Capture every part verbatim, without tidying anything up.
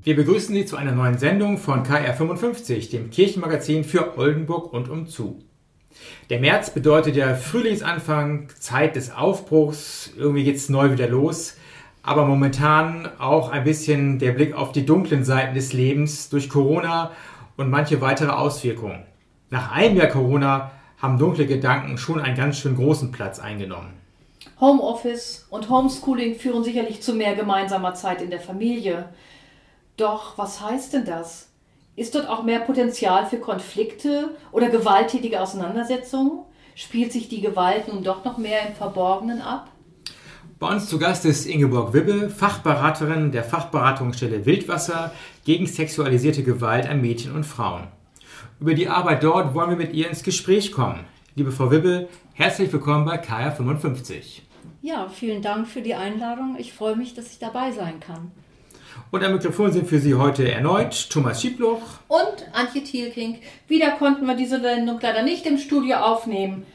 Wir begrüßen Sie zu einer neuen Sendung von K R fünfundfünfzig, dem Kirchenmagazin für Oldenburg und umzu. Der März bedeutet ja Frühlingsanfang, Zeit des Aufbruchs, irgendwie geht's neu wieder los, aber momentan auch ein bisschen der Blick auf die dunklen Seiten des Lebens durch Corona und manche weitere Auswirkungen. Nach einem Jahr Corona haben dunkle Gedanken schon einen ganz schön großen Platz eingenommen. Homeoffice und Homeschooling führen sicherlich zu mehr gemeinsamer Zeit in der Familie. Doch was heißt denn das? Ist dort auch mehr Potenzial für Konflikte oder gewalttätige Auseinandersetzungen? Spielt sich die Gewalt nun doch noch mehr im Verborgenen ab? Bei uns zu Gast ist Ingeborg Wibbe, Fachberaterin der Fachberatungsstelle Wildwasser gegen sexualisierte Gewalt an Mädchen und Frauen. Über die Arbeit dort wollen wir mit ihr ins Gespräch kommen. Liebe Frau Wibbe, herzlich willkommen bei K R fünfundfünfzig. Ja, vielen Dank für die Einladung. Ich freue mich, dass ich dabei sein kann. Und am Mikrofon sind für Sie heute erneut Thomas Schiebloch und Antje Thielking. Wieder konnten wir diese Sendung leider nicht im Studio aufnehmen.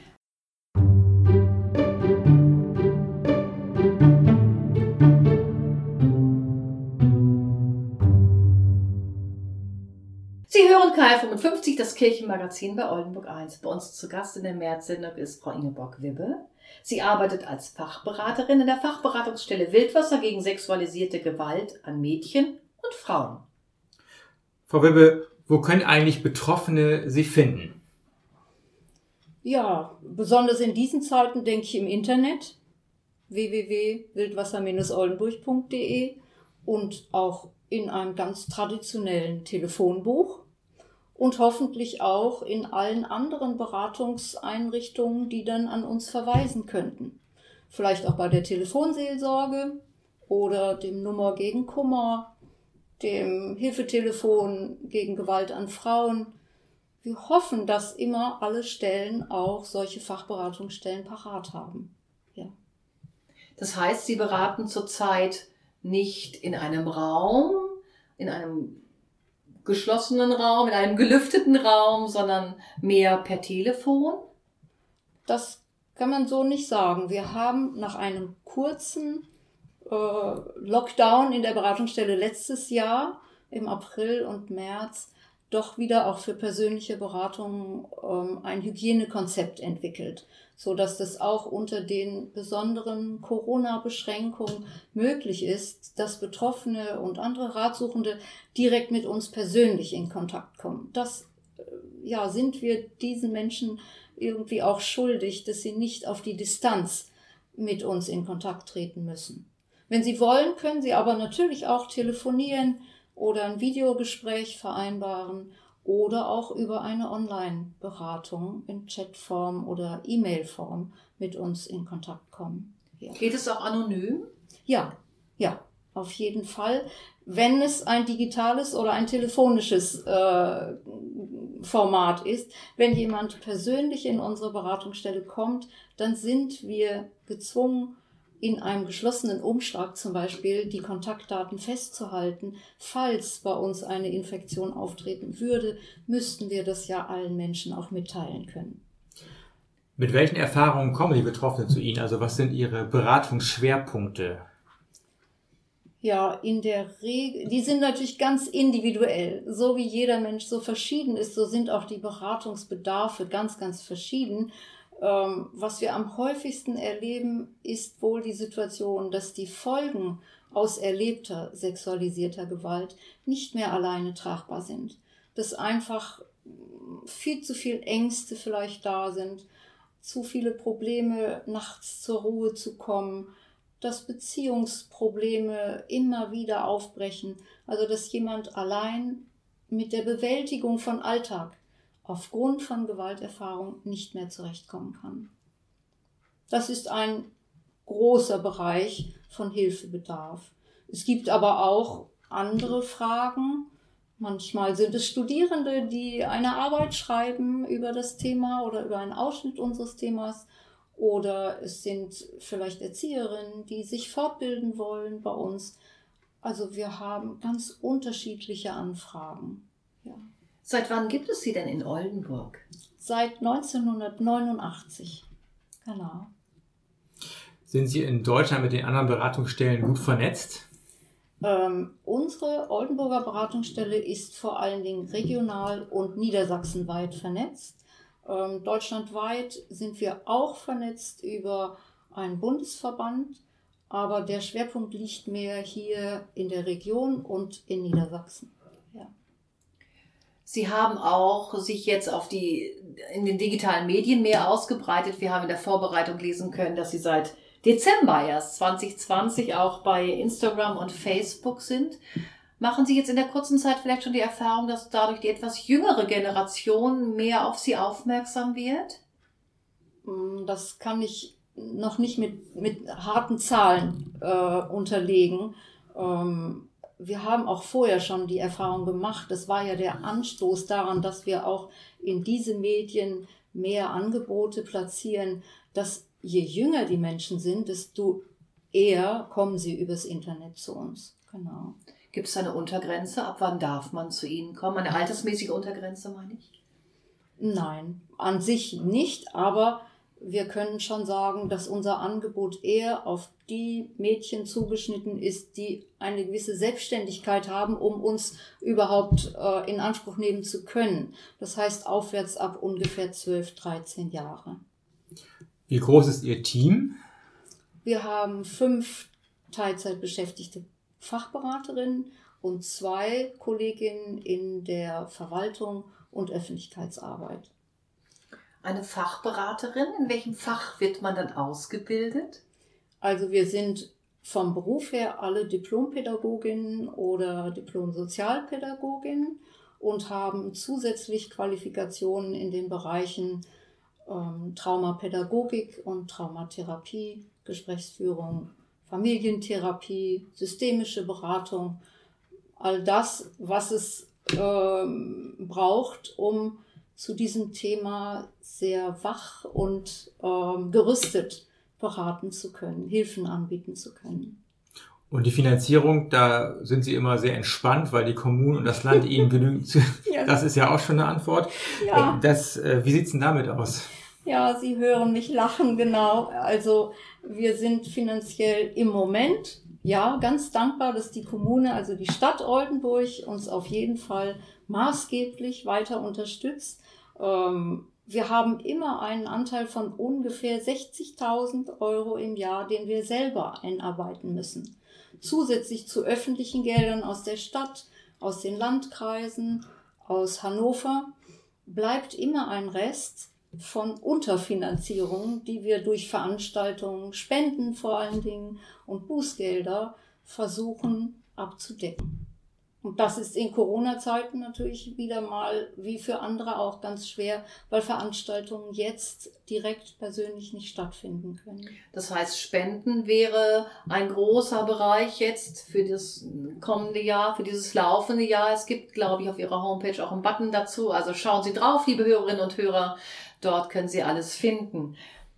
Sie hören K R fünfundfünfzig, das Kirchenmagazin bei Oldenburg eins. Bei uns zu Gast in der März-Sendung ist Frau Ingeborg Wibbe. Sie arbeitet als Fachberaterin in der Fachberatungsstelle Wildwasser gegen sexualisierte Gewalt an Mädchen und Frauen. Frau Wibbe, wo können eigentlich Betroffene Sie finden? Ja, besonders in diesen Zeiten denke ich im Internet w w w punkt wildwasser Bindestrich oldenburg punkt d e und auch in einem ganz traditionellen Telefonbuch und hoffentlich auch in allen anderen Beratungseinrichtungen, die dann an uns verweisen könnten. Vielleicht auch bei der Telefonseelsorge oder dem Nummer gegen Kummer, dem Hilfetelefon gegen Gewalt an Frauen. Wir hoffen, dass immer alle Stellen auch solche Fachberatungsstellen parat haben. Ja. Das heißt, Sie beraten zurzeit nicht in einem Raum, in einem geschlossenen Raum, in einem gelüfteten Raum, sondern mehr per Telefon? Das kann man so nicht sagen. Wir haben nach einem kurzen äh, Lockdown in der Beratungsstelle letztes Jahr im April und März doch wieder auch für persönliche Beratungen ähm, ein Hygienekonzept entwickelt, so dass das auch unter den besonderen Corona-Beschränkungen möglich ist, dass Betroffene und andere Ratsuchende direkt mit uns persönlich in Kontakt kommen. Das äh, ja, sind wir diesen Menschen irgendwie auch schuldig, dass sie nicht auf die Distanz mit uns in Kontakt treten müssen. Wenn sie wollen, können sie aber natürlich auch telefonieren oder ein Videogespräch vereinbaren oder auch über eine Online-Beratung in Chatform oder E-Mail-Form mit uns in Kontakt kommen. Ja. Geht es auch anonym? Ja, ja, auf jeden Fall. Wenn es ein digitales oder ein telefonisches äh, Format ist, wenn jemand persönlich in unsere Beratungsstelle kommt, dann sind wir gezwungen, in einem geschlossenen Umschlag zum Beispiel die Kontaktdaten festzuhalten. Falls bei uns eine Infektion auftreten würde, müssten wir das ja allen Menschen auch mitteilen können. Mit welchen Erfahrungen kommen die Betroffenen zu Ihnen? Also was sind Ihre Beratungsschwerpunkte? Ja, in der Regel, die sind natürlich ganz individuell. So wie jeder Mensch so verschieden ist, so sind auch die Beratungsbedarfe ganz, ganz verschieden. Was wir am häufigsten erleben, ist wohl die Situation, dass die Folgen aus erlebter sexualisierter Gewalt nicht mehr alleine tragbar sind. Dass einfach viel zu viel Ängste vielleicht da sind, zu viele Probleme, nachts zur Ruhe zu kommen, dass Beziehungsprobleme immer wieder aufbrechen. Also dass jemand allein mit der Bewältigung von Alltag aufgrund von Gewalterfahrung nicht mehr zurechtkommen kann. Das ist ein großer Bereich von Hilfebedarf. Es gibt aber auch andere Fragen. Manchmal sind es Studierende, die eine Arbeit schreiben über das Thema oder über einen Ausschnitt unseres Themas. Oder es sind vielleicht Erzieherinnen, die sich fortbilden wollen bei uns. Also wir haben ganz unterschiedliche Anfragen. Ja. Seit wann gibt es Sie denn in Oldenburg? Seit neunzehnhundertneunundachtzig, genau. Sind Sie in Deutschland mit den anderen Beratungsstellen gut vernetzt? Ähm, unsere Oldenburger Beratungsstelle ist vor allen Dingen regional und niedersachsenweit vernetzt. Ähm, deutschlandweit sind wir auch vernetzt über einen Bundesverband, aber der Schwerpunkt liegt mehr hier in der Region und in Niedersachsen. Ja. Sie haben auch sich jetzt auf die, in den digitalen Medien mehr ausgebreitet. Wir haben in der Vorbereitung lesen können, dass Sie seit Dezember erst zwanzig zwanzig auch bei Instagram und Facebook sind. Machen Sie jetzt in der kurzen Zeit vielleicht schon die Erfahrung, dass dadurch die etwas jüngere Generation mehr auf Sie aufmerksam wird? Das kann ich noch nicht mit, mit harten Zahlen äh, unterlegen. Ähm, wir haben auch vorher schon die Erfahrung gemacht. Das war ja der Anstoß daran, dass wir auch in diese Medien mehr Angebote platzieren, dass je jünger die Menschen sind, desto eher kommen sie übers Internet zu uns. Genau. Gibt es eine Untergrenze? Ab wann darf man zu Ihnen kommen? Eine altersmäßige Untergrenze, meine ich? Nein, an sich nicht, aber wir können schon sagen, dass unser Angebot eher auf die Mädchen zugeschnitten ist, die eine gewisse Selbstständigkeit haben, um uns überhaupt äh, in Anspruch nehmen zu können. Das heißt aufwärts ab ungefähr zwölf, dreizehn Jahre. Wie groß ist Ihr Team? Wir haben fünf Teilzeitbeschäftigte Fachberaterinnen und zwei Kolleginnen in der Verwaltung und Öffentlichkeitsarbeit. Eine Fachberaterin, in welchem Fach wird man dann ausgebildet? Also wir sind vom Beruf her alle Diplompädagoginnen oder Diplom-Sozialpädagoginnen und haben zusätzlich Qualifikationen in den Bereichen ähm, Traumapädagogik und Traumatherapie, Gesprächsführung, Familientherapie, systemische Beratung, all das, was es ähm, braucht, um zu diesem Thema sehr wach und ähm, gerüstet beraten zu können, Hilfen anbieten zu können. Und die Finanzierung, da sind Sie immer sehr entspannt, weil die Kommunen und das Land Ihnen genügend, Ja. Das ist ja auch schon eine Antwort. Ja. Das, äh, wie sieht's denn damit aus? Ja, Sie hören mich lachen, genau. Also wir sind finanziell im Moment, ja, ganz dankbar, dass die Kommune, also die Stadt Oldenburg, uns auf jeden Fall maßgeblich weiter unterstützt. Ähm, wir haben immer einen Anteil von ungefähr sechzigtausend Euro im Jahr, den wir selber einarbeiten müssen. Zusätzlich zu öffentlichen Geldern aus der Stadt, aus den Landkreisen, aus Hannover, bleibt immer ein Rest von Unterfinanzierungen, die wir durch Veranstaltungen, Spenden vor allen Dingen und Bußgelder versuchen abzudecken. Und das ist in Corona-Zeiten natürlich wieder mal, wie für andere auch, ganz schwer, weil Veranstaltungen jetzt direkt persönlich nicht stattfinden können. Das heißt, Spenden wäre ein großer Bereich jetzt für das kommende Jahr, für dieses laufende Jahr. Es gibt, glaube ich, auf Ihrer Homepage auch einen Button dazu. Also schauen Sie drauf, liebe Hörerinnen und Hörer. Dort können Sie alles finden.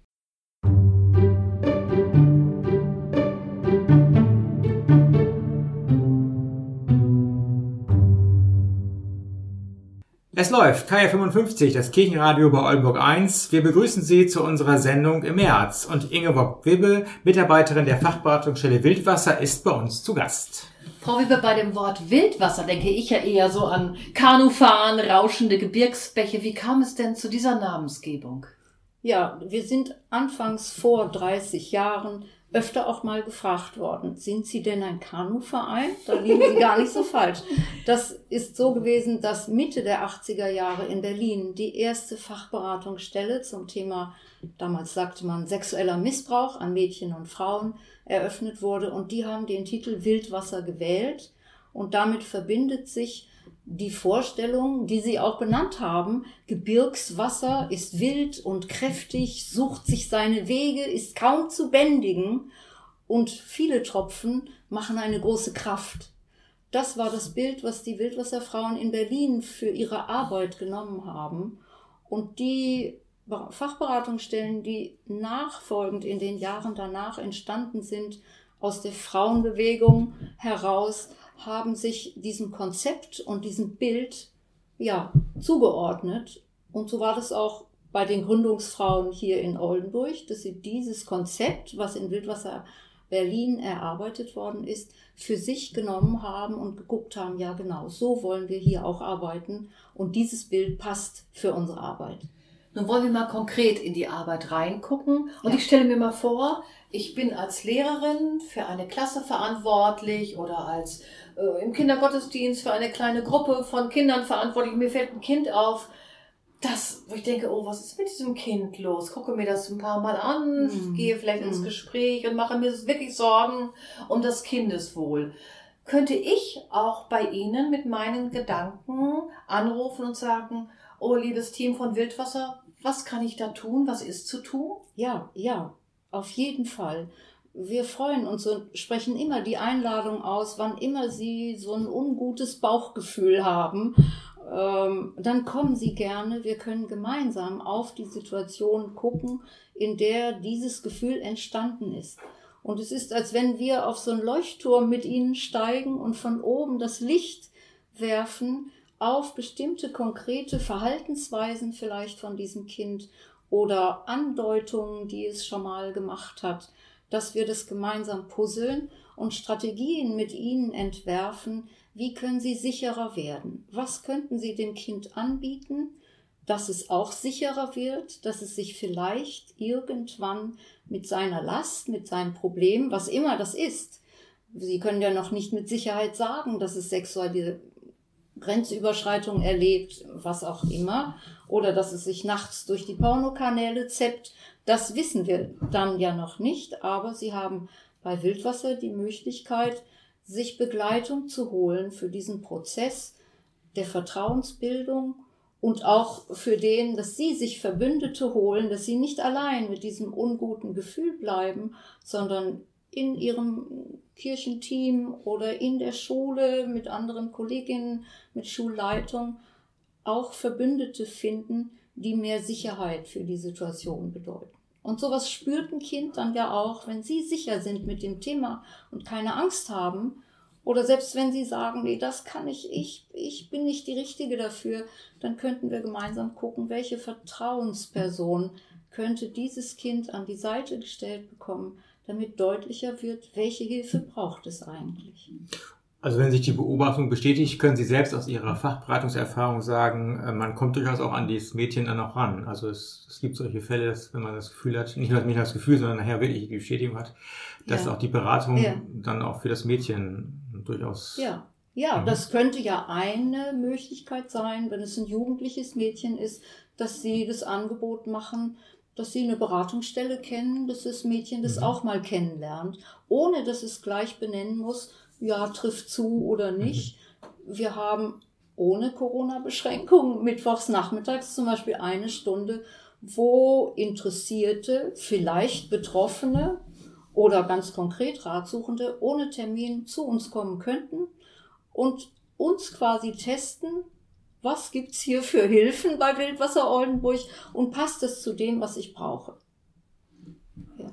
Es läuft, K R fünfundfünfzig, das Kirchenradio bei Oldenburg eins. Wir begrüßen Sie zu unserer Sendung im März. Und Ingeborg Wibbe, Mitarbeiterin der Fachberatungsstelle Wildwasser, ist bei uns zu Gast. Frau Wibbe, bei dem Wort Wildwasser denke ich ja eher so an Kanufahren, rauschende Gebirgsbäche. Wie kam es denn zu dieser Namensgebung? Ja, wir sind anfangs vor dreißig Jahren öfter auch mal gefragt worden, sind Sie denn ein Kanuverein? Da liegen Sie gar nicht so falsch. Das ist so gewesen, dass Mitte der achtziger Jahre in Berlin die erste Fachberatungsstelle zum Thema, damals sagte man, sexueller Missbrauch an Mädchen und Frauen eröffnet wurde. Und die haben den Titel Wildwasser gewählt. Und damit verbindet sich die Vorstellung, die Sie auch benannt haben, Gebirgswasser ist wild und kräftig, sucht sich seine Wege, ist kaum zu bändigen und viele Tropfen machen eine große Kraft. Das war das Bild, was die Wildwasserfrauen in Berlin für ihre Arbeit genommen haben. Und die Fachberatungsstellen, die nachfolgend in den Jahren danach entstanden sind, aus der Frauenbewegung heraus, haben sich diesem Konzept und diesem Bild ja, zugeordnet. Und so war das auch bei den Gründungsfrauen hier in Oldenburg, dass sie dieses Konzept, was in Wildwasser Berlin erarbeitet worden ist, für sich genommen haben und geguckt haben, ja genau, so wollen wir hier auch arbeiten und dieses Bild passt für unsere Arbeit. Nun wollen wir mal konkret in die Arbeit reingucken. Und Ja. ich stelle mir mal vor, ich bin als Lehrerin für eine Klasse verantwortlich oder als äh, im Kindergottesdienst für eine kleine Gruppe von Kindern verantwortlich. Mir fällt ein Kind auf, das, wo ich denke, oh, was ist mit diesem Kind los? Gucke mir das ein paar Mal an, Mhm. gehe vielleicht ins Mhm. Gespräch und mache mir wirklich Sorgen um das Kindeswohl. Könnte ich auch bei Ihnen mit meinen Gedanken anrufen und sagen, oh, liebes Team von Wildwasser, was kann ich da tun? Was ist zu tun? Ja, ja, auf jeden Fall. Wir freuen uns und sprechen immer die Einladung aus, wann immer Sie so ein ungutes Bauchgefühl haben, ähm, dann kommen Sie gerne. Wir können gemeinsam auf die Situation gucken, in der dieses Gefühl entstanden ist. Und es ist, als wenn wir auf so einen Leuchtturm mit Ihnen steigen und von oben das Licht werfen auf bestimmte konkrete Verhaltensweisen vielleicht von diesem Kind oder Andeutungen, die es schon mal gemacht hat, dass wir das gemeinsam puzzeln und Strategien mit Ihnen entwerfen, wie können Sie sicherer werden? Was könnten Sie dem Kind anbieten, dass es auch sicherer wird, dass es sich vielleicht irgendwann mit seiner Last, mit seinem Problem, was immer das ist, Sie können ja noch nicht mit Sicherheit sagen, dass es sexuelle Grenzüberschreitung erlebt, was auch immer, oder dass es sich nachts durch die Pornokanäle zeppt, das wissen wir dann ja noch nicht, aber Sie haben bei Wildwasser die Möglichkeit, sich Begleitung zu holen für diesen Prozess der Vertrauensbildung und auch für den, dass Sie sich Verbündete holen, dass Sie nicht allein mit diesem unguten Gefühl bleiben, sondern in Ihrem Kirchenteam oder in der Schule mit anderen Kolleginnen, mit Schulleitung auch Verbündete finden, die mehr Sicherheit für die Situation bedeuten. Und sowas spürt ein Kind dann ja auch, wenn Sie sicher sind mit dem Thema und keine Angst haben. Oder selbst wenn Sie sagen, nee, das kann ich, ich, ich bin nicht die Richtige dafür, dann könnten wir gemeinsam gucken, welche Vertrauensperson könnte dieses Kind an die Seite gestellt bekommen, damit deutlicher wird, welche Hilfe braucht es eigentlich. Also wenn sich die Beobachtung bestätigt, können Sie selbst aus Ihrer Fachberatungserfahrung sagen, man kommt durchaus auch an dieses Mädchen dann noch ran. Also es, es gibt solche Fälle, dass wenn man das Gefühl hat, nicht nur das Gefühl, sondern nachher wirklich die Bestätigung hat, dass Ja. auch die Beratung Ja. dann auch für das Mädchen durchaus... Ja, ja, Mhm. das könnte ja eine Möglichkeit sein, wenn es ein jugendliches Mädchen ist, dass Sie das Angebot machen, dass Sie eine Beratungsstelle kennen, dass das Mädchen das Mhm. auch mal kennenlernt, ohne dass es gleich benennen muss, ja, trifft zu oder nicht. Wir haben ohne Corona-Beschränkungen mittwochs nachmittags zum Beispiel eine Stunde, wo Interessierte, vielleicht Betroffene oder ganz konkret Ratsuchende ohne Termin zu uns kommen könnten und uns quasi testen, was gibt's hier für Hilfen bei Wildwasser Oldenburg und passt es zu dem, was ich brauche. Ja.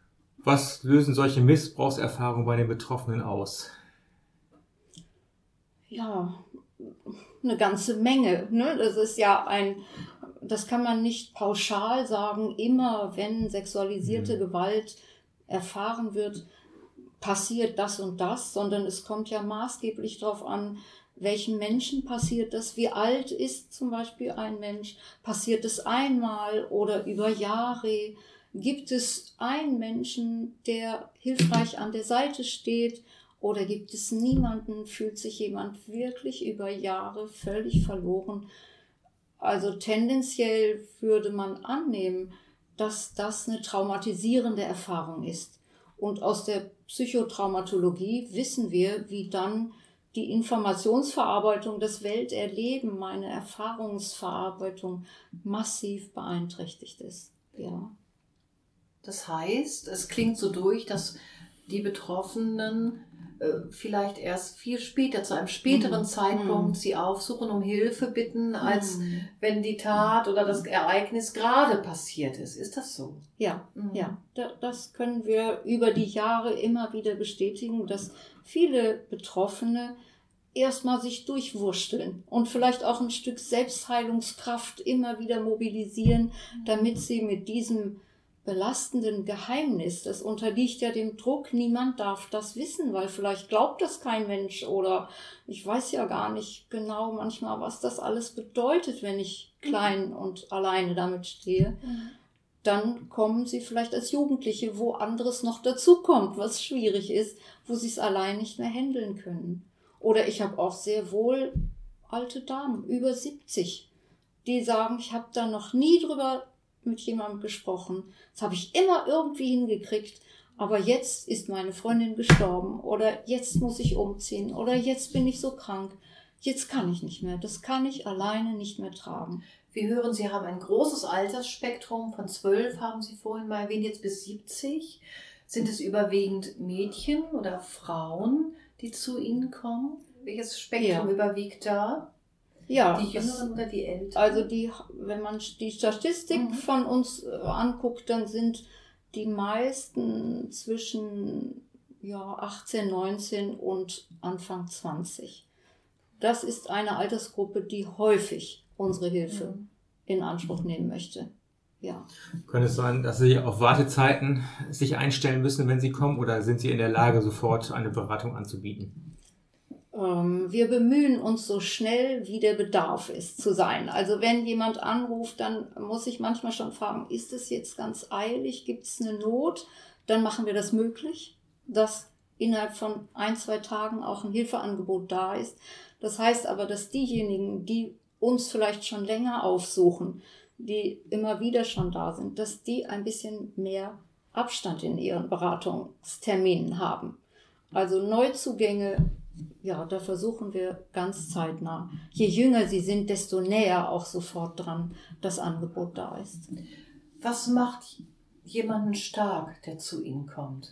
Was lösen solche Missbrauchserfahrungen bei den Betroffenen aus? Ja, eine ganze Menge. Ne? Das ist ja ein, das kann man nicht pauschal sagen, immer wenn sexualisierte Mhm. Gewalt erfahren wird, passiert das und das, sondern es kommt ja maßgeblich darauf an, welchen Menschen passiert das, wie alt ist zum Beispiel ein Mensch, passiert es einmal oder über Jahre, gibt es einen Menschen, der hilfreich an der Seite steht, oder gibt es niemanden, fühlt sich jemand wirklich über Jahre völlig verloren? Also tendenziell würde man annehmen, dass das eine traumatisierende Erfahrung ist. Und aus der Psychotraumatologie wissen wir, wie dann die Informationsverarbeitung, das Welterleben, meine Erfahrungsverarbeitung massiv beeinträchtigt ist. Ja. Das heißt, es klingt so durch, dass die Betroffenen äh, vielleicht erst viel später, zu einem späteren Mhm. Zeitpunkt Mhm. sie aufsuchen, um Hilfe bitten, als Mhm. wenn die Tat oder das Ereignis gerade passiert ist. Ist das so? Ja, Mhm. ja, da- das können wir über die Jahre immer wieder bestätigen, dass viele Betroffene erstmal sich durchwursteln und vielleicht auch ein Stück Selbstheilungskraft immer wieder mobilisieren, damit sie mit diesem belastenden Geheimnis. Das unterliegt ja dem Druck, niemand darf das wissen, weil vielleicht glaubt das kein Mensch oder ich weiß ja gar nicht genau manchmal, was das alles bedeutet, wenn ich klein und alleine damit stehe. Mhm. Dann kommen sie vielleicht als Jugendliche, wo anderes noch dazukommt, was schwierig ist, wo sie es allein nicht mehr handeln können. Oder ich habe auch sehr wohl alte Damen, über siebzig, die sagen, ich habe da noch nie drüber mit jemandem gesprochen. Das habe ich immer irgendwie hingekriegt. Aber jetzt ist meine Freundin gestorben oder jetzt muss ich umziehen oder jetzt bin ich so krank. Jetzt kann ich nicht mehr. Das kann ich alleine nicht mehr tragen. Wir hören, Sie haben ein großes Altersspektrum. Von zwölf haben Sie vorhin mal erwähnt, jetzt bis siebzig. Sind es überwiegend Mädchen oder Frauen, die zu Ihnen kommen? Welches Spektrum ja. überwiegt da? Ja, die Jüngeren oder die Älteren? Also die, wenn man die Statistik mhm. von uns äh, anguckt, dann sind die meisten zwischen ja, achtzehn, neunzehn und Anfang zwanzig. Das ist eine Altersgruppe, die häufig unsere Hilfe mhm. in Anspruch nehmen möchte. Ja. Könnte es sein, dass Sie auf Wartezeiten sich einstellen müssen, wenn Sie kommen, oder sind Sie in der Lage, sofort eine Beratung anzubieten? Wir bemühen uns so schnell, wie der Bedarf ist, zu sein. Also wenn jemand anruft, dann muss ich manchmal schon fragen, ist es jetzt ganz eilig, gibt es eine Not? Dann machen wir das möglich, dass innerhalb von ein, zwei Tagen auch ein Hilfeangebot da ist. Das heißt aber, dass diejenigen, die uns vielleicht schon länger aufsuchen, die immer wieder schon da sind, dass die ein bisschen mehr Abstand in ihren Beratungsterminen haben. Also Neuzugänge, ja, da versuchen wir ganz zeitnah. Je jünger sie sind, desto näher auch sofort dran das Angebot da ist. Was macht jemanden stark, der zu Ihnen kommt?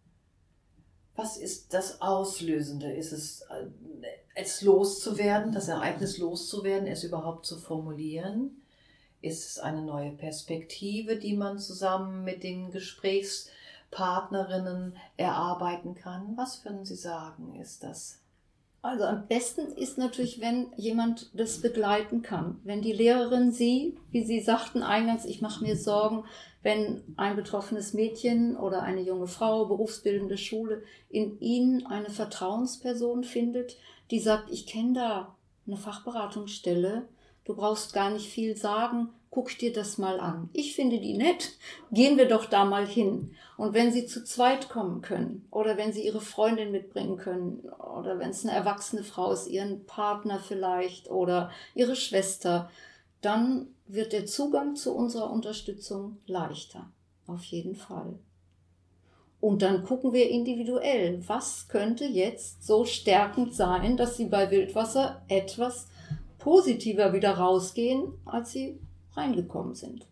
Was ist das Auslösende? Ist es, es loszuwerden, das Ereignis loszuwerden, es überhaupt zu formulieren? Ist es eine neue Perspektive, die man zusammen mit den Gesprächspartnerinnen erarbeiten kann? Was würden Sie sagen, ist das? Also am besten ist natürlich, wenn jemand das begleiten kann. Wenn die Lehrerin Sie, wie Sie sagten eingangs, ich mache mir Sorgen, wenn ein betroffenes Mädchen oder eine junge Frau, berufsbildende Schule, in Ihnen eine Vertrauensperson findet, die sagt, ich kenne da eine Fachberatungsstelle, du brauchst gar nicht viel sagen, guck dir das mal an. Ich finde die nett, gehen wir doch da mal hin. Und wenn Sie zu zweit kommen können oder wenn Sie Ihre Freundin mitbringen können oder wenn es eine erwachsene Frau ist, Ihren Partner vielleicht oder Ihre Schwester, dann wird der Zugang zu unserer Unterstützung leichter, auf jeden Fall. Und dann gucken wir individuell, was könnte jetzt so stärkend sein, dass Sie bei Wildwasser etwas positiver wieder rausgehen, als Sie reingekommen sind.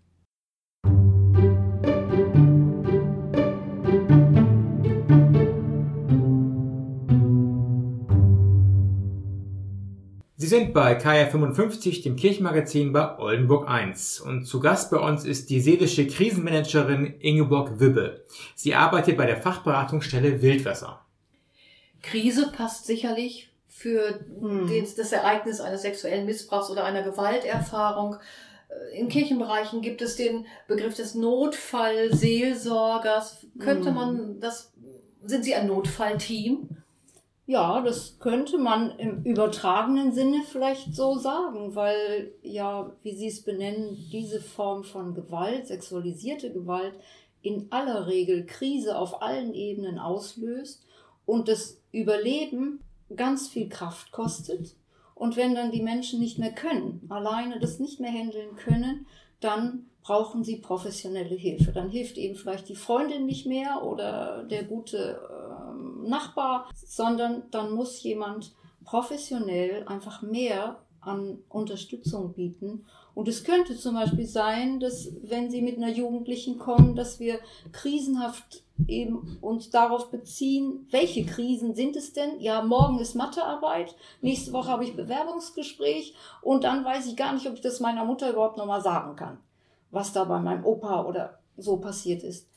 Sie sind bei K R fünfundfünfzig, dem Kirchenmagazin bei Oldenburg eins. Und zu Gast bei uns ist die seelische Krisenmanagerin Ingeborg Wibbe. Sie arbeitet bei der Fachberatungsstelle Wildwasser. Krise passt sicherlich für hm. das Ereignis eines sexuellen Missbrauchs oder einer Gewalterfahrung. In Kirchenbereichen gibt es den Begriff des Notfallseelsorgers. Könnte man das, sind Sie ein Notfallteam? Ja, das könnte man im übertragenen Sinne vielleicht so sagen, weil ja, wie Sie es benennen, diese Form von Gewalt, sexualisierte Gewalt, in aller Regel Krise auf allen Ebenen auslöst und das Überleben ganz viel Kraft kostet. Und wenn dann die Menschen nicht mehr können, alleine das nicht mehr handeln können, dann brauchen sie professionelle Hilfe. Dann hilft eben vielleicht die Freundin nicht mehr oder der gute äh, Nachbar, sondern dann muss jemand professionell einfach mehr an Unterstützung bieten. Und es könnte zum Beispiel sein, dass wenn Sie mit einer Jugendlichen kommen, dass wir krisenhaft eben uns darauf beziehen, welche Krisen sind es denn? Ja, morgen ist Mathearbeit, nächste Woche habe ich Bewerbungsgespräch und dann weiß ich gar nicht, ob ich das meiner Mutter überhaupt nochmal sagen kann, was da bei meinem Opa oder so passiert ist.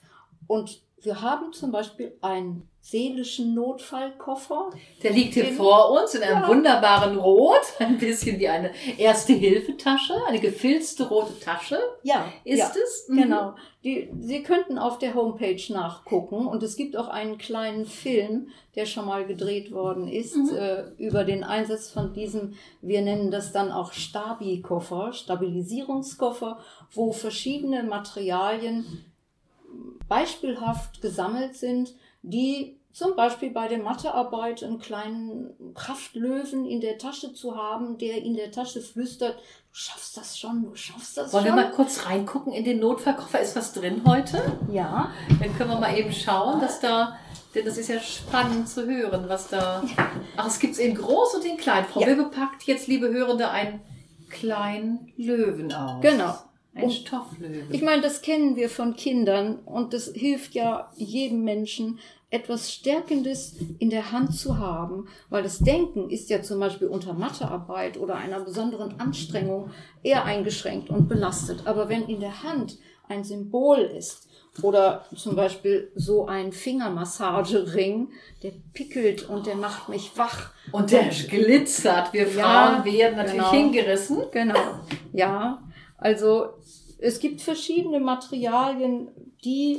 Und wir haben zum Beispiel einen seelischen Notfallkoffer. Der liegt hier den, vor uns in einem ja. wunderbaren Rot, ein bisschen wie eine Erste-Hilfe-Tasche, eine gefilzte rote Tasche. Ja, ist ja, es? Mhm. Genau. Die, Sie könnten auf der Homepage nachgucken und es gibt auch einen kleinen Film, der schon mal gedreht worden ist, mhm. äh, über den Einsatz von diesem, wir nennen das dann auch Stabi-Koffer, Stabilisierungskoffer, wo verschiedene Materialien beispielhaft gesammelt sind, die zum Beispiel bei der Mathearbeit einen kleinen Kraftlöwen in der Tasche zu haben, der in der Tasche flüstert, du schaffst das schon, du schaffst das Wollen schon. Wollen wir mal kurz reingucken in den Notfallkoffer? Ist was drin heute? Ja. Dann können wir mal eben schauen, dass da, denn das ist ja spannend zu hören, was da... Ach, es gibt es in groß und in klein. Frau ja. Wilbe packt jetzt, liebe Hörende, einen kleinen Löwen aus. Genau. Ein Stofflöwen. Ich meine, das kennen wir von Kindern und das hilft ja jedem Menschen, etwas Stärkendes in der Hand zu haben, weil das Denken ist ja zum Beispiel unter Mathearbeit oder einer besonderen Anstrengung eher eingeschränkt und belastet. Aber wenn in der Hand ein Symbol ist oder zum Beispiel so ein Fingermassagering, der pickelt und der macht mich wach. Und der glitzert. Wir Frauen ja, werden natürlich genau, hingerissen. Genau, ja. Also es gibt verschiedene Materialien, die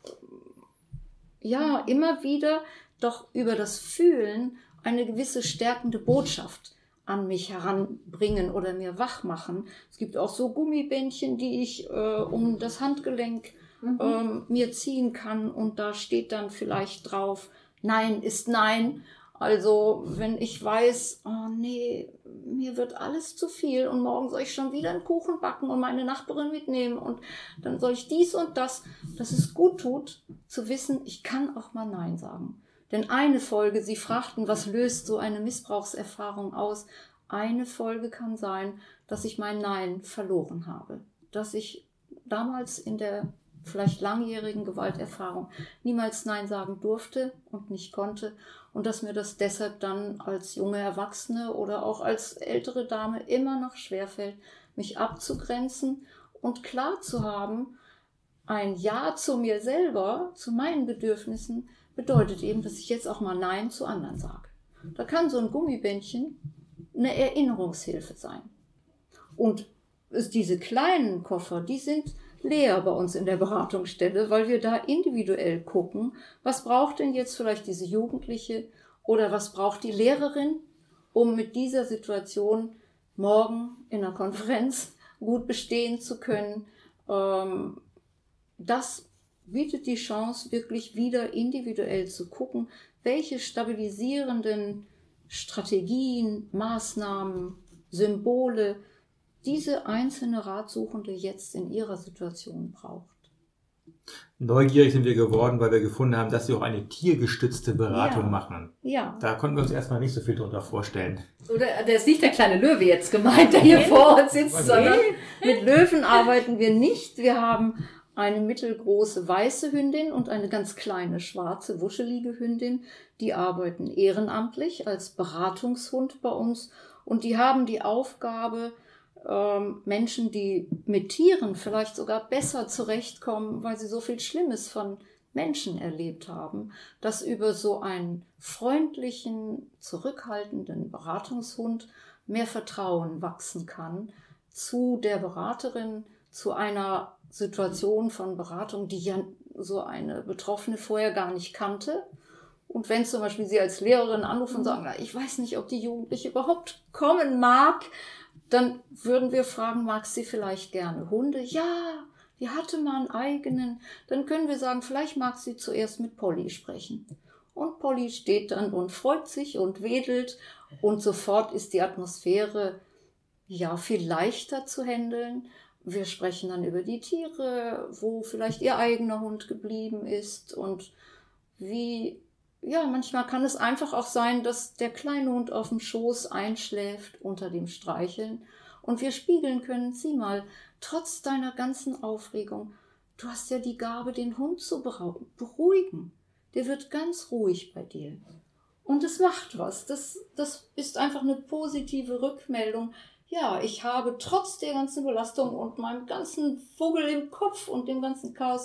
ja immer wieder doch über das Fühlen eine gewisse stärkende Botschaft an mich heranbringen oder mir wach machen. Es gibt auch so Gummibändchen, die ich äh, um das Handgelenk mhm. ähm, mir ziehen kann und da steht dann vielleicht drauf, Nein ist Nein. Also wenn ich weiß, oh nee, mir wird alles zu viel und morgen soll ich schon wieder einen Kuchen backen und meine Nachbarin mitnehmen und dann soll ich dies und das, dass es gut tut, zu wissen, ich kann auch mal Nein sagen. Denn eine Folge, Sie fragten, was löst so eine Missbrauchserfahrung aus? Eine Folge kann sein, dass ich mein Nein verloren habe. Dass ich damals in der vielleicht langjährigen Gewalterfahrung niemals Nein sagen durfte und nicht konnte und dass mir das deshalb dann als junge Erwachsene oder auch als ältere Dame immer noch schwerfällt, mich abzugrenzen und klar zu haben, ein Ja zu mir selber, zu meinen Bedürfnissen, bedeutet eben, dass ich jetzt auch mal Nein zu anderen sage. Da kann so ein Gummibändchen eine Erinnerungshilfe sein. Und ist diese kleinen Koffer, die sind leer bei uns in der Beratungsstelle, weil wir da individuell gucken, was braucht denn jetzt vielleicht diese Jugendliche oder was braucht die Lehrerin, um mit dieser Situation morgen in der Konferenz gut bestehen zu können. Das bietet die Chance, wirklich wieder individuell zu gucken, welche stabilisierenden Strategien, Maßnahmen, Symbole diese einzelne Ratsuchende jetzt in ihrer Situation braucht. Neugierig sind wir geworden, weil wir gefunden haben, dass sie auch eine tiergestützte Beratung ja. machen. Ja. Da konnten wir uns erstmal nicht so viel darunter vorstellen. Oder da ist nicht der kleine Löwe jetzt gemeint, der hier vor uns sitzt, sondern mit Löwen arbeiten wir nicht. Wir haben eine mittelgroße weiße Hündin und eine ganz kleine schwarze, wuschelige Hündin. Die arbeiten ehrenamtlich als Beratungshund bei uns und die haben die Aufgabe, Menschen, die mit Tieren vielleicht sogar besser zurechtkommen, weil sie so viel Schlimmes von Menschen erlebt haben, dass über so einen freundlichen, zurückhaltenden Beratungshund mehr Vertrauen wachsen kann zu der Beraterin, zu einer Situation von Beratung, die ja so eine Betroffene vorher gar nicht kannte. Und wenn zum Beispiel Sie als Lehrerin anrufen und sagen, ich weiß nicht, ob die Jugendliche überhaupt kommen mag, dann würden wir fragen, mag sie vielleicht gerne Hunde? Ja, die hatte mal einen eigenen. Dann können wir sagen, vielleicht mag sie zuerst mit Polly sprechen. Und Polly steht dann und freut sich und wedelt und sofort ist die Atmosphäre ja viel leichter zu handeln. Wir sprechen dann über die Tiere, wo vielleicht ihr eigener Hund geblieben ist und wie, ja, manchmal kann es einfach auch sein, dass der kleine Hund auf dem Schoß einschläft unter dem Streicheln und wir spiegeln können, sieh mal, trotz deiner ganzen Aufregung, du hast ja die Gabe, den Hund zu beruhigen. Der wird ganz ruhig bei dir. Und es macht was. Das, das ist einfach eine positive Rückmeldung. Ja, ich habe trotz der ganzen Belastung und meinem ganzen Vogel im Kopf und dem ganzen Chaos,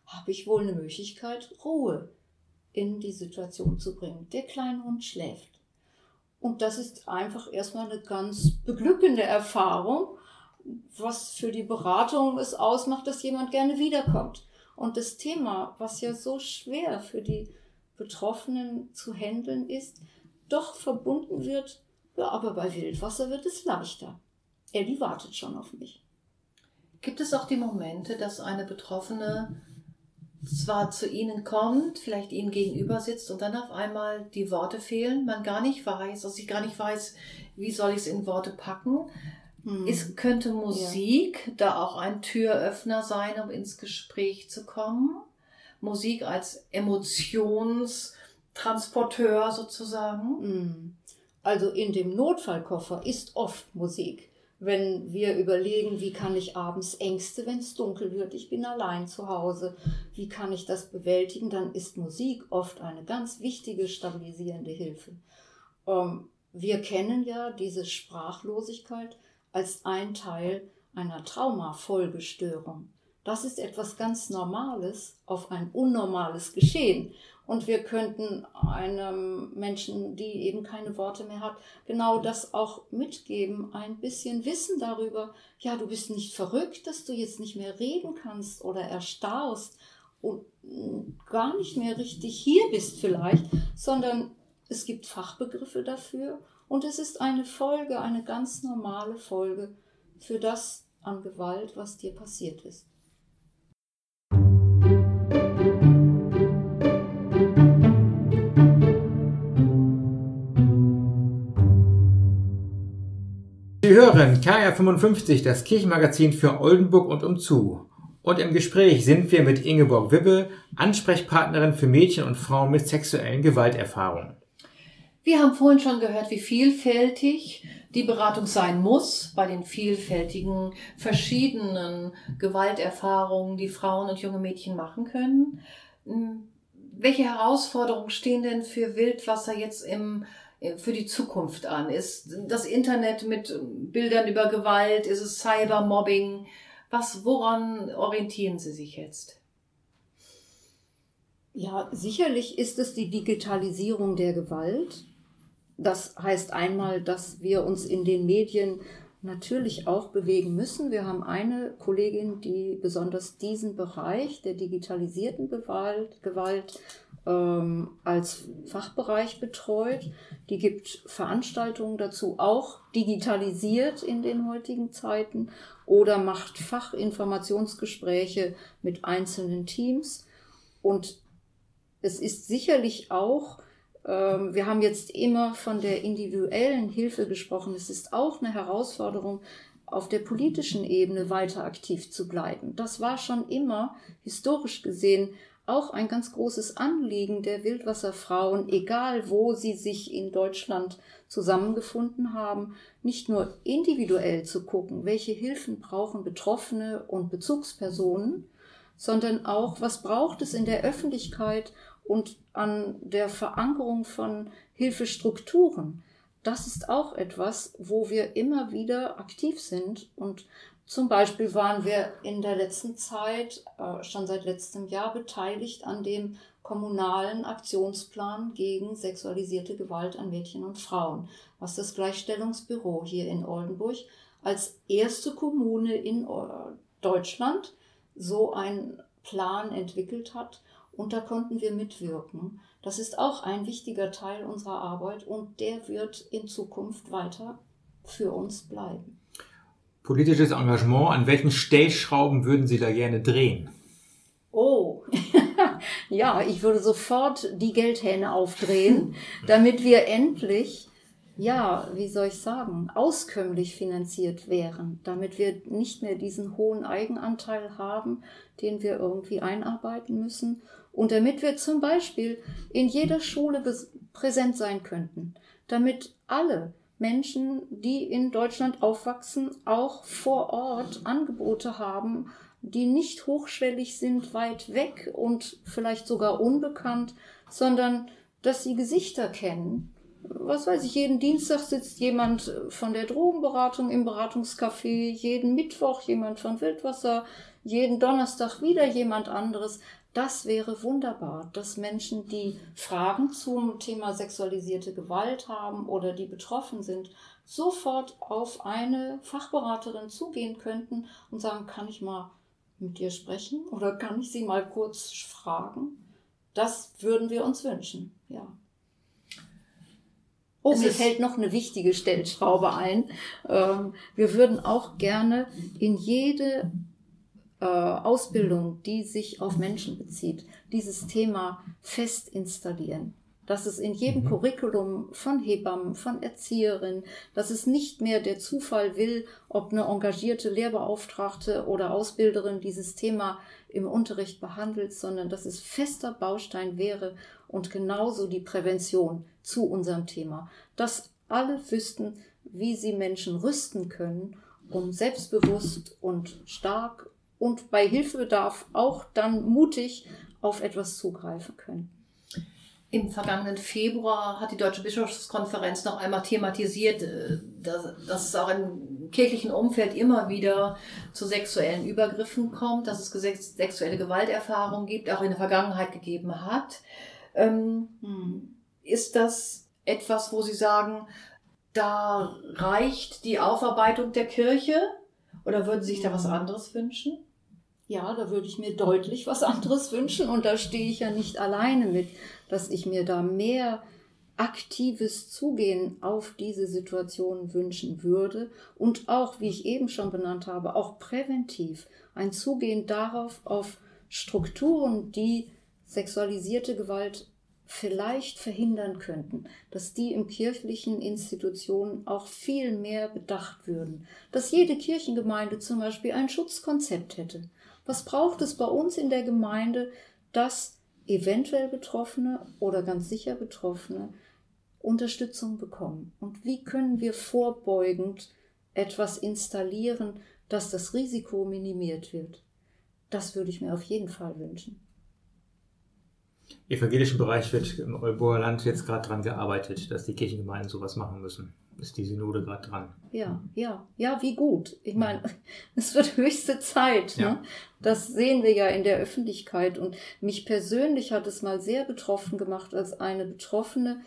habe ich wohl eine Möglichkeit, Ruhe in die Situation zu bringen. Der kleine Hund schläft. Und das ist einfach erstmal eine ganz beglückende Erfahrung, was für die Beratung es ausmacht, dass jemand gerne wiederkommt. Und das Thema, was ja so schwer für die Betroffenen zu handeln ist, doch verbunden wird, ja, aber bei Wildwasser wird es leichter. Elli wartet schon auf mich. Gibt es auch die Momente, dass eine Betroffene zwar zu Ihnen kommt, vielleicht Ihnen gegenüber sitzt und dann auf einmal die Worte fehlen, man gar nicht weiß, also ich gar nicht weiß, wie soll ich es in Worte packen? Hm. Es könnte Musik ja. da auch ein Türöffner sein, um ins Gespräch zu kommen? Musik als Emotionstransporteur sozusagen? Also in dem Notfallkoffer ist oft Musik. Wenn wir überlegen, wie kann ich abends Ängste, wenn es dunkel wird, ich bin allein zu Hause, wie kann ich das bewältigen, dann ist Musik oft eine ganz wichtige stabilisierende Hilfe. Ähm, wir kennen ja diese Sprachlosigkeit als ein Teil einer Traumafolgestörung. Das ist etwas ganz Normales auf ein unnormales Geschehen. Und wir könnten einem Menschen, die eben keine Worte mehr hat, genau das auch mitgeben. Ein bisschen Wissen darüber, ja, du bist nicht verrückt, dass du jetzt nicht mehr reden kannst oder erstarrst und gar nicht mehr richtig hier bist vielleicht, sondern es gibt Fachbegriffe dafür und es ist eine Folge, eine ganz normale Folge für das an Gewalt, was dir passiert ist. Sie hören K R fünfundfünfzig, das Kirchenmagazin für Oldenburg und umzu. Und im Gespräch sind wir mit Ingeborg Wibbe, Ansprechpartnerin für Mädchen und Frauen mit sexuellen Gewalterfahrungen. Wir haben vorhin schon gehört, wie vielfältig die Beratung sein muss bei den vielfältigen, verschiedenen Gewalterfahrungen, die Frauen und junge Mädchen machen können. Welche Herausforderungen stehen denn für Wildwasser jetzt im für die Zukunft an? Ist das Internet mit Bildern über Gewalt? Ist es Cybermobbing? Was, woran orientieren Sie sich jetzt? Ja, sicherlich ist es die Digitalisierung der Gewalt. Das heißt einmal, dass wir uns in den Medien natürlich auch bewegen müssen. Wir haben eine Kollegin, die besonders diesen Bereich der digitalisierten Gewalt, Gewalt ähm, als Fachbereich betreut. Die gibt Veranstaltungen dazu, auch digitalisiert in den heutigen Zeiten, oder macht Fachinformationsgespräche mit einzelnen Teams. Und es ist sicherlich auch, ähm, wir haben jetzt immer von der individuellen Hilfe gesprochen, es ist auch eine Herausforderung, auf der politischen Ebene weiter aktiv zu bleiben. Das war schon immer, historisch gesehen, auch ein ganz großes Anliegen der Wildwasserfrauen, egal wo sie sich in Deutschland zusammengefunden haben, nicht nur individuell zu gucken, welche Hilfen brauchen Betroffene und Bezugspersonen, sondern auch, was braucht es in der Öffentlichkeit und an der Verankerung von Hilfestrukturen. Das ist auch etwas, wo wir immer wieder aktiv sind. Und zum Beispiel waren wir in der letzten Zeit, äh, schon seit letztem Jahr, beteiligt an dem kommunalen Aktionsplan gegen sexualisierte Gewalt an Mädchen und Frauen, was das Gleichstellungsbüro hier in Oldenburg als erste Kommune in Deutschland so einen Plan entwickelt hat. Und da konnten wir mitwirken. Das ist auch ein wichtiger Teil unserer Arbeit und der wird in Zukunft weiter für uns bleiben. Politisches Engagement, an welchen Stellschrauben würden Sie da gerne drehen? Oh, ja, ich würde sofort die Geldhähne aufdrehen, damit wir endlich, ja, wie soll ich sagen, auskömmlich finanziert wären, damit wir nicht mehr diesen hohen Eigenanteil haben, den wir irgendwie einarbeiten müssen und damit wir zum Beispiel in jeder Schule präsent sein könnten, damit alle Menschen, die in Deutschland aufwachsen, auch vor Ort Angebote haben, die nicht hochschwellig sind, weit weg und vielleicht sogar unbekannt, sondern dass sie Gesichter kennen. Was weiß ich, jeden Dienstag sitzt jemand von der Drogenberatung im Beratungscafé, jeden Mittwoch jemand von Wildwasser, jeden Donnerstag wieder jemand anderes. Das wäre wunderbar, dass Menschen, die Fragen zum Thema sexualisierte Gewalt haben oder die betroffen sind, sofort auf eine Fachberaterin zugehen könnten und sagen, kann ich mal mit dir sprechen oder kann ich sie mal kurz fragen? Das würden wir uns wünschen, ja. Oh, mir fällt noch eine wichtige Stellschraube ein. Wir würden auch gerne in jede Ausbildung, die sich auf Menschen bezieht, dieses Thema fest installieren. Dass es in jedem mhm. Curriculum von Hebammen, von Erzieherinnen, dass es nicht mehr der Zufall will, ob eine engagierte Lehrbeauftragte oder Ausbilderin dieses Thema im Unterricht behandelt, sondern dass es fester Baustein wäre und genauso die Prävention zu unserem Thema. Dass alle wüssten, wie sie Menschen rüsten können, um selbstbewusst und stark und bei Hilfebedarf auch dann mutig auf etwas zugreifen können. Im vergangenen Februar hat die Deutsche Bischofskonferenz noch einmal thematisiert, dass, dass es auch im kirchlichen Umfeld immer wieder zu sexuellen Übergriffen kommt, dass es sexuelle Gewalterfahrungen gibt, auch in der Vergangenheit gegeben hat. Ähm, hm. Ist das etwas, wo Sie sagen, da reicht die Aufarbeitung der Kirche oder würden Sie sich da was anderes wünschen? Ja, da würde ich mir deutlich was anderes wünschen und da stehe ich ja nicht alleine mit, dass ich mir da mehr aktives Zugehen auf diese Situation wünschen würde und auch, wie ich eben schon benannt habe, auch präventiv ein Zugehen darauf, auf Strukturen, die sexualisierte Gewalt vielleicht verhindern könnten, dass die im kirchlichen Institutionen auch viel mehr bedacht würden, dass jede Kirchengemeinde zum Beispiel ein Schutzkonzept hätte. Was braucht es bei uns in der Gemeinde, dass eventuell Betroffene oder ganz sicher Betroffene Unterstützung bekommen? Und wie können wir vorbeugend etwas installieren, dass das Risiko minimiert wird? Das würde ich mir auf jeden Fall wünschen. Im evangelischen Bereich wird im Oldenburger Land jetzt gerade dran gearbeitet, dass die Kirchengemeinden sowas machen müssen. Ist die Synode gerade dran. Ja, ja, ja, wie gut. Ich meine, es wird höchste Zeit. Ja. Ne? Das sehen wir ja in der Öffentlichkeit. Und mich persönlich hat es mal sehr betroffen gemacht, als eine Betroffene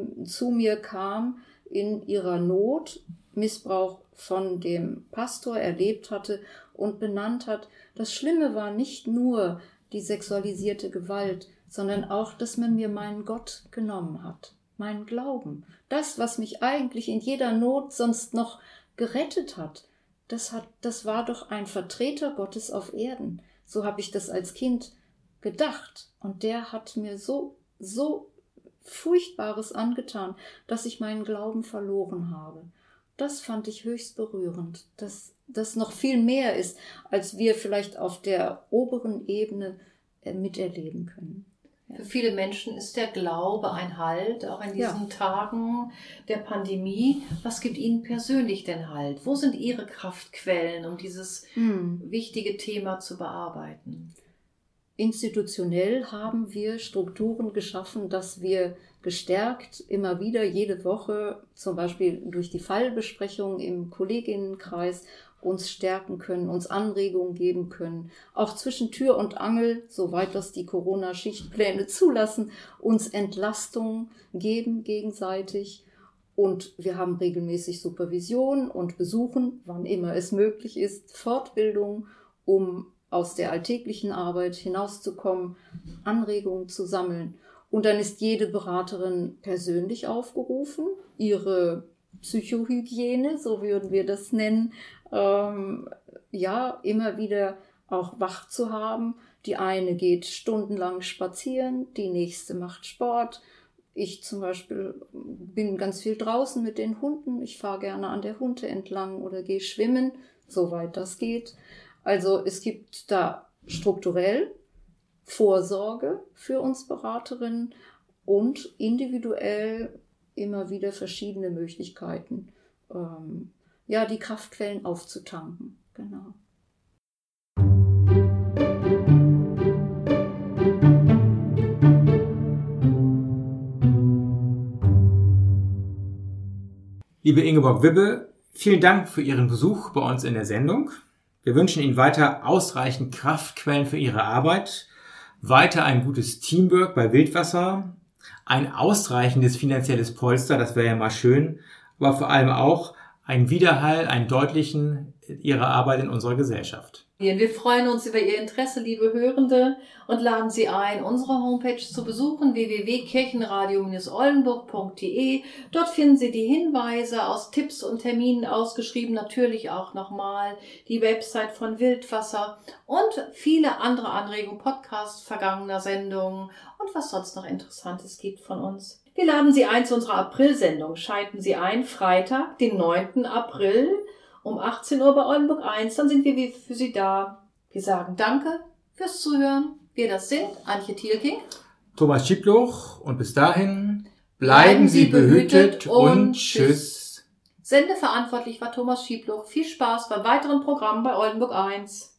zu mir kam, in ihrer Not Missbrauch von dem Pastor erlebt hatte und benannt hat. Das Schlimme war nicht nur die sexualisierte Gewalt, sondern auch, dass man mir meinen Gott genommen hat. Mein Glauben, das, was mich eigentlich in jeder Not sonst noch gerettet hat, das hat, das war doch ein Vertreter Gottes auf Erden. So habe ich das als Kind gedacht. Und der hat mir so, so Furchtbares angetan, dass ich meinen Glauben verloren habe. Das fand ich höchst berührend, dass das noch viel mehr ist, als wir vielleicht auf der oberen Ebene miterleben können. Für viele Menschen ist der Glaube ein Halt, auch in diesen ja. Tagen der Pandemie. Was gibt Ihnen persönlich denn Halt? Wo sind Ihre Kraftquellen, um dieses hm. wichtige Thema zu bearbeiten? Institutionell haben wir Strukturen geschaffen, dass wir gestärkt immer wieder jede Woche, zum Beispiel durch die Fallbesprechung im Kolleginnenkreis, uns stärken können, uns Anregungen geben können, auch zwischen Tür und Angel, soweit das die Corona-Schichtpläne zulassen, uns Entlastung geben gegenseitig. Und wir haben regelmäßig Supervision und besuchen, wann immer es möglich ist, Fortbildung, um aus der alltäglichen Arbeit hinauszukommen, Anregungen zu sammeln. Und dann ist jede Beraterin persönlich aufgerufen, ihre Psychohygiene, so würden wir das nennen, ähm, ja, immer wieder auch wach zu haben. Die eine geht stundenlang spazieren, die nächste macht Sport. Ich zum Beispiel bin ganz viel draußen mit den Hunden. Ich fahre gerne an der Hunte entlang oder gehe schwimmen, soweit das geht. Also es gibt da strukturell Vorsorge für uns Beraterinnen und individuell immer wieder verschiedene Möglichkeiten, ähm, ja, die Kraftquellen aufzutanken. Genau. Liebe Ingeborg Wibbe, vielen Dank für Ihren Besuch bei uns in der Sendung. Wir wünschen Ihnen weiter ausreichend Kraftquellen für Ihre Arbeit, weiter ein gutes Teamwork bei Wildwasser, ein ausreichendes finanzielles Polster, das wäre ja mal schön, aber vor allem auch einen Widerhall, einen deutlichen Ihrer Arbeit in unserer Gesellschaft. Wir freuen uns über Ihr Interesse, liebe Hörende, und laden Sie ein, unsere Homepage zu besuchen, w w w punkt kirchenradio oldenburg punkt d e. Dort finden Sie die Hinweise aus Tipps und Terminen ausgeschrieben, natürlich auch nochmal die Website von Wildwasser und viele andere Anregungen, Podcasts vergangener Sendungen und was sonst noch Interessantes gibt von uns. Wir laden Sie ein zu unserer April-Sendung. Schalten Sie ein, Freitag, den neunten April, um achtzehn Uhr bei Oldenburg eins, dann sind wir für Sie da. Wir sagen Danke fürs Zuhören. Wir das sind, Antje Thielking, Thomas Schiebluch, und bis dahin bleiben Sie behütet und tschüss. Sendeverantwortlich war Thomas Schiebluch. Viel Spaß beim weiteren Programm bei Oldenburg eins.